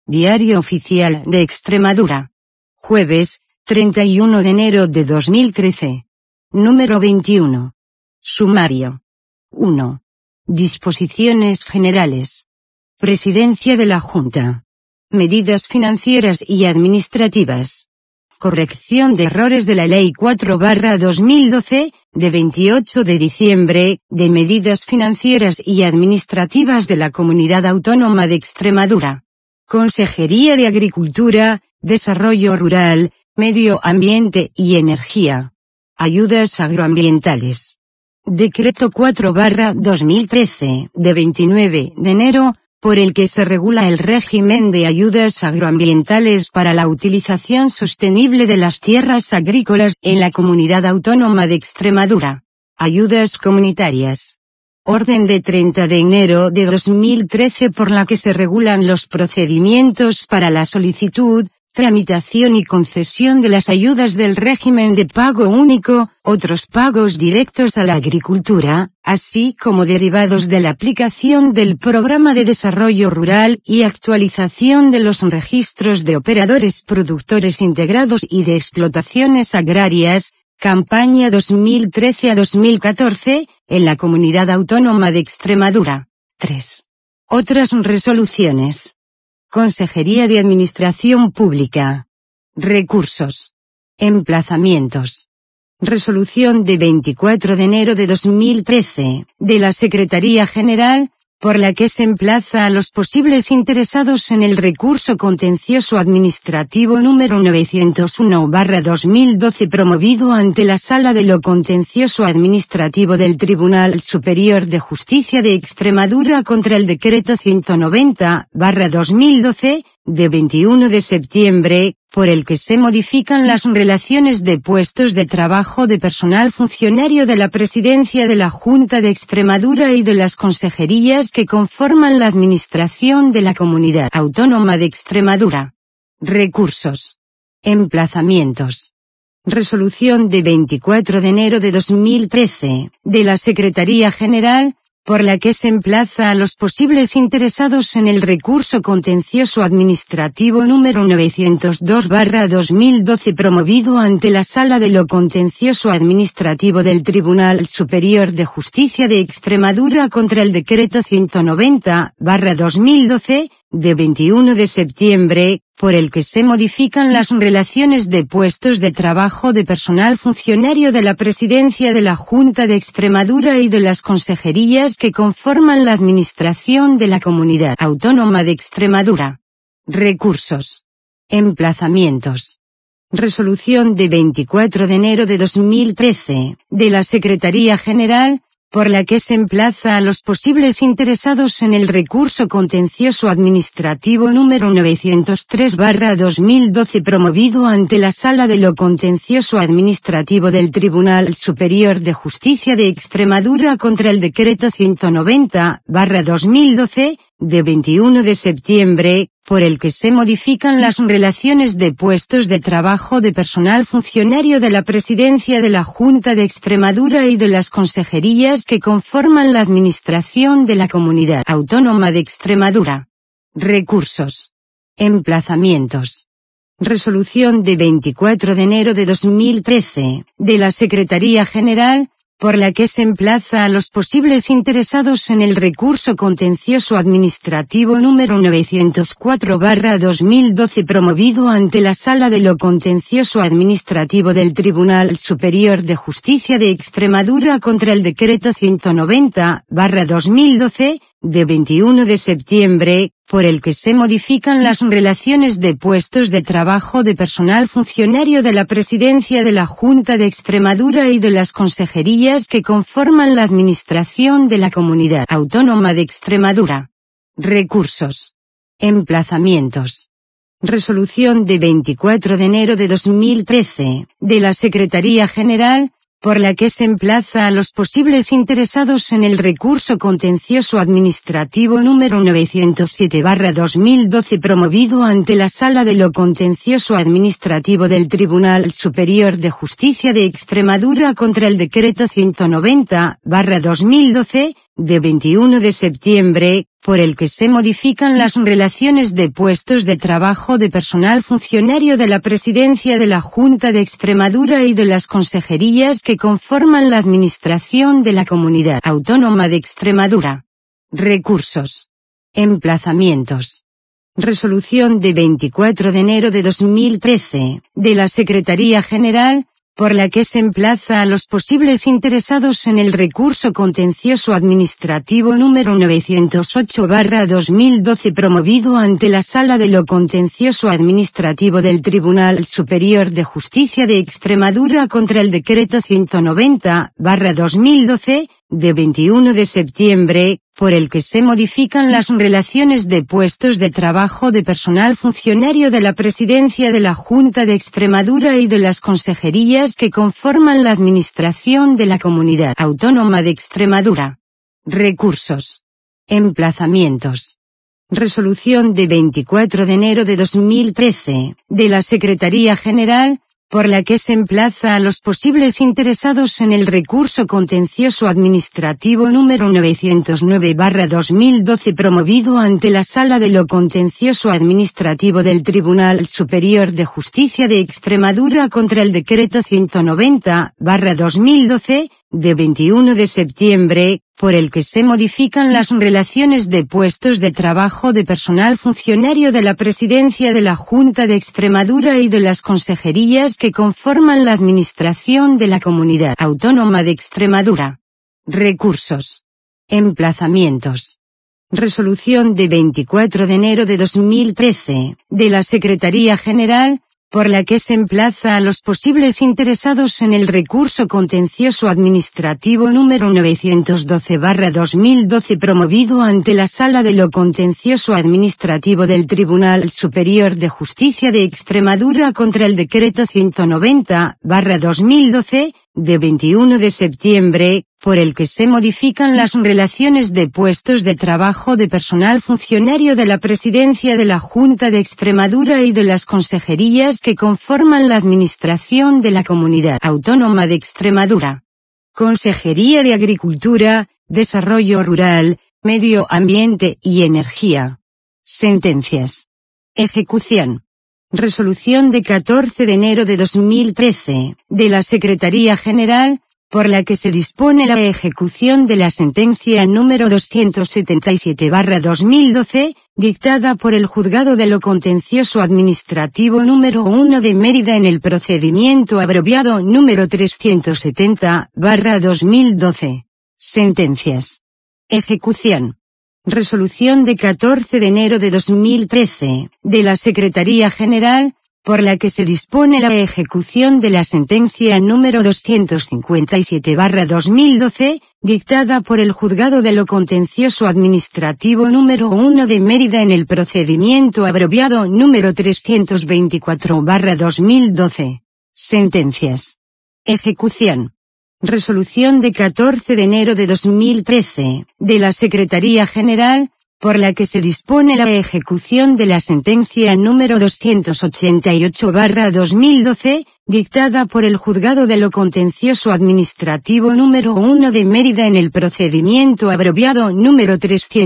Diario Oficial de Extremadura. Jueves, 31 de enero de 2013. Número 21. Sumario. 1. Disposiciones generales. Presidencia de la Junta. Medidas financieras y administrativas. Corrección de errores de la Ley 4/2012, de 28 de diciembre, de medidas financieras y administrativas de la Comunidad Autónoma de Extremadura. Consejería de Agricultura, Desarrollo Rural, Medio Ambiente y Energía. Ayudas agroambientales. Decreto 4/2013, de 29 de enero, por el que se regula el régimen de ayudas agroambientales para la utilización sostenible de las tierras agrícolas en la Comunidad Autónoma de Extremadura. Ayudas comunitarias. Orden de 30 de enero de 2013 por la que se regulan los procedimientos para la solicitud, tramitación y concesión de las ayudas del régimen de pago único, otros pagos directos a la agricultura, así como derivados de la aplicación del Programa de Desarrollo Rural y actualización de los registros de operadores productores integrados y de explotaciones agrarias, campaña 2013 a 2014, en la Comunidad Autónoma de Extremadura. 3. Otras resoluciones. Consejería de Administración Pública. Recursos. Emplazamientos. Resolución de 24 de enero de 2013, de la Secretaría General, por la que se emplaza a los posibles interesados en el recurso contencioso administrativo número 901/2012 promovido ante la Sala de lo Contencioso Administrativo del Tribunal Superior de Justicia de Extremadura contra el Decreto 190/2012, de 21 de septiembre, por el que se modifican las relaciones de puestos de trabajo de personal funcionario de la Presidencia de la Junta de Extremadura y de las consejerías que conforman la Administración de la Comunidad Autónoma de Extremadura. Recursos. Emplazamientos. Resolución de 24 de enero de 2013, de la Secretaría General, por la que se emplaza a los posibles interesados en el recurso contencioso administrativo número 902/2012 promovido ante la Sala de lo Contencioso Administrativo del Tribunal Superior de Justicia de Extremadura contra el Decreto 190/2012, de 21 de septiembre, por el que se modifican las relaciones de puestos de trabajo de personal funcionario de la Presidencia de la Junta de Extremadura y de las consejerías que conforman la Administración de la Comunidad Autónoma de Extremadura. Recursos. Emplazamientos. Resolución de 24 de enero de 2013, de la Secretaría General, por la que se emplaza a los posibles interesados en el recurso contencioso administrativo número 903/2012 promovido ante la Sala de lo Contencioso Administrativo del Tribunal Superior de Justicia de Extremadura contra el Decreto 190/2012, de 21 de septiembre, por el que se modifican las relaciones de puestos de trabajo de personal funcionario de la Presidencia de la Junta de Extremadura y de las consejerías que conforman la Administración de la Comunidad Autónoma de Extremadura. Recursos. Emplazamientos. Resolución de 24 de enero de 2013, de la Secretaría General, por la que se emplaza a los posibles interesados en el recurso contencioso administrativo número 904/2012 promovido ante la Sala de lo Contencioso Administrativo del Tribunal Superior de Justicia de Extremadura contra el Decreto 190/2012, de 21 de septiembre, por el que se modifican las relaciones de puestos de trabajo de personal funcionario de la Presidencia de la Junta de Extremadura y de las consejerías que conforman la Administración de la Comunidad Autónoma de Extremadura. Recursos. Emplazamientos. Resolución de 24 de enero de 2013, de la Secretaría General, por la que se emplaza a los posibles interesados en el recurso contencioso administrativo número 907/2012 promovido ante la Sala de lo Contencioso Administrativo del Tribunal Superior de Justicia de Extremadura contra el Decreto 190/2012, de 21 de septiembre, por el que se modifican las relaciones de puestos de trabajo de personal funcionario de la Presidencia de la Junta de Extremadura y de las consejerías que conforman la Administración de la Comunidad Autónoma de Extremadura. Recursos. Emplazamientos. Resolución de 24 de enero de 2013, de la Secretaría General, por la que se emplaza a los posibles interesados en el recurso contencioso administrativo número 908/2012 promovido ante la Sala de lo Contencioso Administrativo del Tribunal Superior de Justicia de Extremadura contra el Decreto 190/2012, de 21 de septiembre, por el que se modifican las relaciones de puestos de trabajo de personal funcionario de la Presidencia de la Junta de Extremadura y de las consejerías que conforman la Administración de la Comunidad Autónoma de Extremadura. Recursos. Emplazamientos. Resolución de 24 de enero de 2013, de la Secretaría General, por la que se emplaza a los posibles interesados en el recurso contencioso administrativo número 909/2012 promovido ante la Sala de lo Contencioso Administrativo del Tribunal Superior de Justicia de Extremadura contra el Decreto 190/2012, de 21 de septiembre, por el que se modifican las relaciones de puestos de trabajo de personal funcionario de la Presidencia de la Junta de Extremadura y de las consejerías que conforman la Administración de la Comunidad Autónoma de Extremadura. Recursos. Emplazamientos. Resolución de 24 de enero de 2013, de la Secretaría General, por la que se emplaza a los posibles interesados en el recurso contencioso administrativo número 912/2012 promovido ante la Sala de lo Contencioso Administrativo del Tribunal Superior de Justicia de Extremadura contra el Decreto 190/2012, de 21 de septiembre, por el que se modifican las relaciones de puestos de trabajo de personal funcionario de la Presidencia de la Junta de Extremadura y de las consejerías que conforman la Administración de la Comunidad Autónoma de Extremadura. Consejería de Agricultura, Desarrollo Rural, Medio Ambiente y Energía. Sentencias. Ejecución. Resolución de 14 de enero de 2013, de la Secretaría General, por la que se dispone la ejecución de la sentencia número 277/2012, dictada por el Juzgado de lo Contencioso Administrativo número 1 de Mérida en el procedimiento abreviado número 370/2012. Sentencias. Ejecución. Resolución de 14 de enero de 2013, de la Secretaría General, por la que se dispone la ejecución de la sentencia número 257/2012, dictada por el Juzgado de lo Contencioso Administrativo número 1 de Mérida en el procedimiento abreviado número 324/2012. Sentencias. Ejecución. Resolución de 14 de enero de 2013, de la Secretaría General, por la que se dispone la ejecución de la sentencia número 288/2012, dictada por el Juzgado de lo Contencioso Administrativo número 1 de Mérida en el procedimiento abreviado número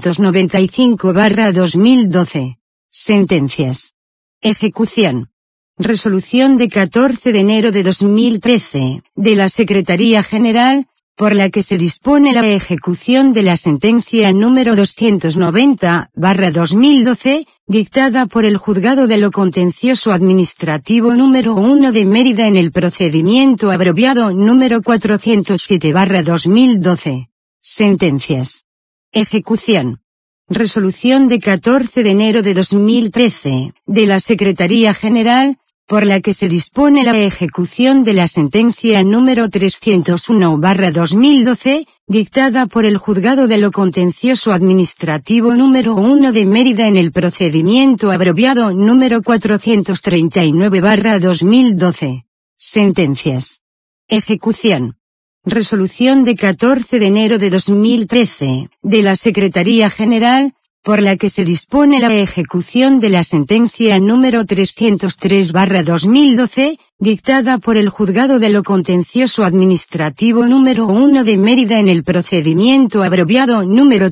395/2012. Sentencias. Ejecución. Resolución de 14 de enero de 2013, de la Secretaría General, por la que se dispone la ejecución de la sentencia número 290/2012, dictada por el Juzgado de lo Contencioso Administrativo número 1 de Mérida en el procedimiento abreviado número 407/2012. Sentencias. Ejecución. Resolución de 14 de enero de 2013, de la Secretaría General, por la que se dispone la ejecución de la sentencia número 301/2012, dictada por el Juzgado de lo Contencioso Administrativo número 1 de Mérida en el procedimiento abreviado número 439/2012. Sentencias. Ejecución. Resolución de 14 de enero de 2013, de la Secretaría General, por la que se dispone la ejecución de la sentencia número 303/2012, dictada por el Juzgado de lo Contencioso Administrativo número 1 de Mérida en el procedimiento abreviado número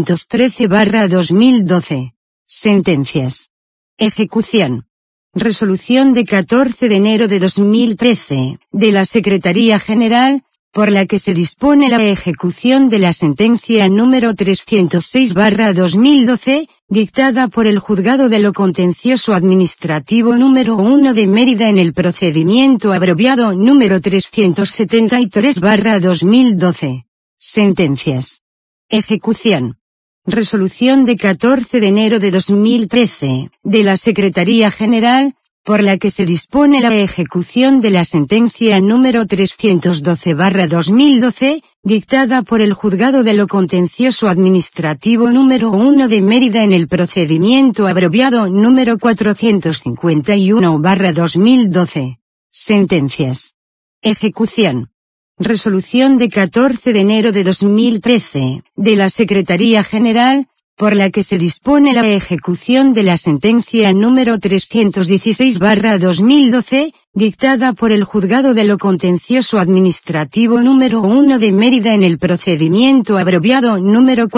313/2012. Sentencias. Ejecución. Resolución de 14 de enero de 2013, de la Secretaría General, por la que se dispone la ejecución de la sentencia número 306/2012, dictada por el Juzgado de lo Contencioso Administrativo número 1 de Mérida en el procedimiento abreviado número 373/2012. Sentencias. Ejecución. Resolución de 14 de enero de 2013, de la Secretaría General, por la que se dispone la ejecución de la sentencia número 312/2012, dictada por el Juzgado de lo Contencioso Administrativo número 1 de Mérida en el procedimiento abreviado número 451/2012. Sentencias. Ejecución. Resolución de 14 de enero de 2013, de la Secretaría General, por la que se dispone la ejecución de la sentencia número 316/2012, dictada por el Juzgado de lo Contencioso Administrativo número 1 de Mérida en el procedimiento abreviado número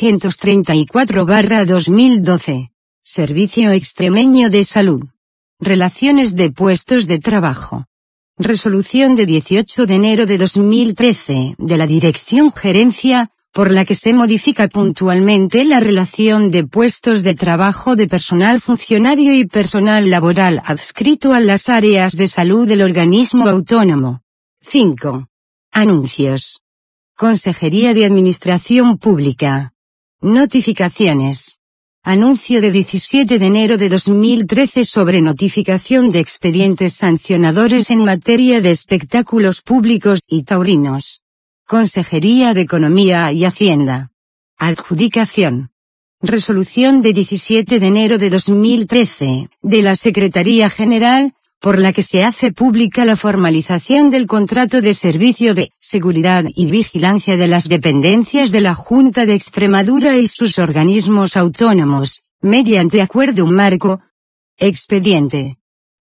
434/2012. Servicio Extremeño de Salud. Relaciones de puestos de trabajo. Resolución de 18 de enero de 2013, de la Dirección Gerencia, por la que se modifica puntualmente la relación de puestos de trabajo de personal funcionario y personal laboral adscrito a las áreas de salud del organismo autónomo. 5. Anuncios. Consejería de Administración Pública. Notificaciones. Anuncio de 17 de enero de 2013 sobre notificación de expedientes sancionadores en materia de espectáculos públicos y taurinos. Consejería de Economía y Hacienda. Adjudicación. Resolución de 17 de enero de 2013, de la Secretaría General, por la que se hace pública la formalización del contrato de servicio de seguridad y vigilancia de las dependencias de la Junta de Extremadura y sus organismos autónomos, mediante acuerdo marco. Expediente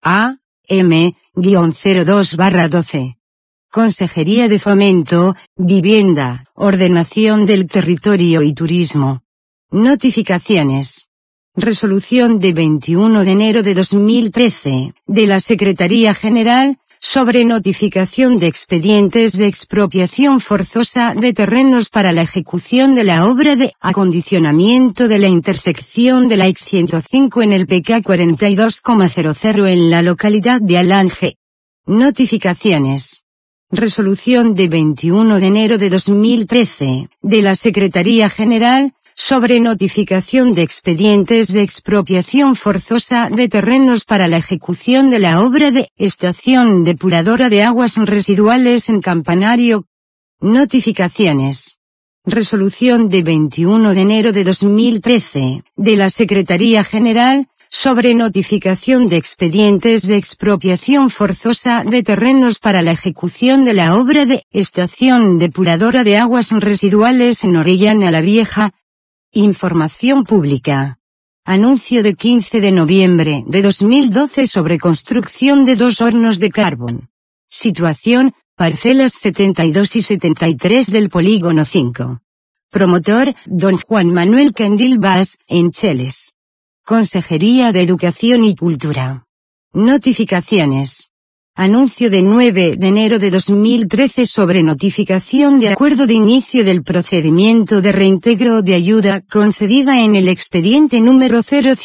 AM-02/12. Consejería de Fomento, Vivienda, Ordenación del Territorio y Turismo. Notificaciones. Resolución de 21 de enero de 2013, de la Secretaría General, sobre notificación de expedientes de expropiación forzosa de terrenos para la ejecución de la obra de acondicionamiento de la intersección de la X105 en el PK 42,00 en la localidad de Alange. Notificaciones. Resolución de 21 de enero de 2013, de la Secretaría General, sobre notificación de expedientes de expropiación forzosa de terrenos para la ejecución de la obra de estación depuradora de aguas residuales en Campanario. Notificaciones. Resolución de 21 de enero de 2013, de la Secretaría General, sobre notificación de expedientes de expropiación forzosa de terrenos para la ejecución de la obra de estación depuradora de aguas residuales en Orellana la Vieja. Información pública. Anuncio de 15 de noviembre de 2012 sobre construcción de 2 hornos de carbón. Situación, parcelas 72 y 73 del polígono 5. Promotor, don Juan Manuel Candil Bas, en Cheles. Consejería de Educación y Cultura. Notificaciones. Anuncio de 9 de enero de 2013 sobre notificación de acuerdo de inicio del procedimiento de reintegro de ayuda concedida en el expediente número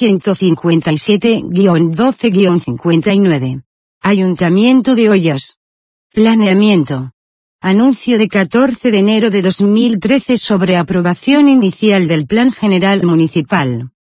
0157-12-59. Ayuntamiento de Hoyos. Planeamiento. Anuncio de 14 de enero de 2013 sobre aprobación inicial del Plan General Municipal.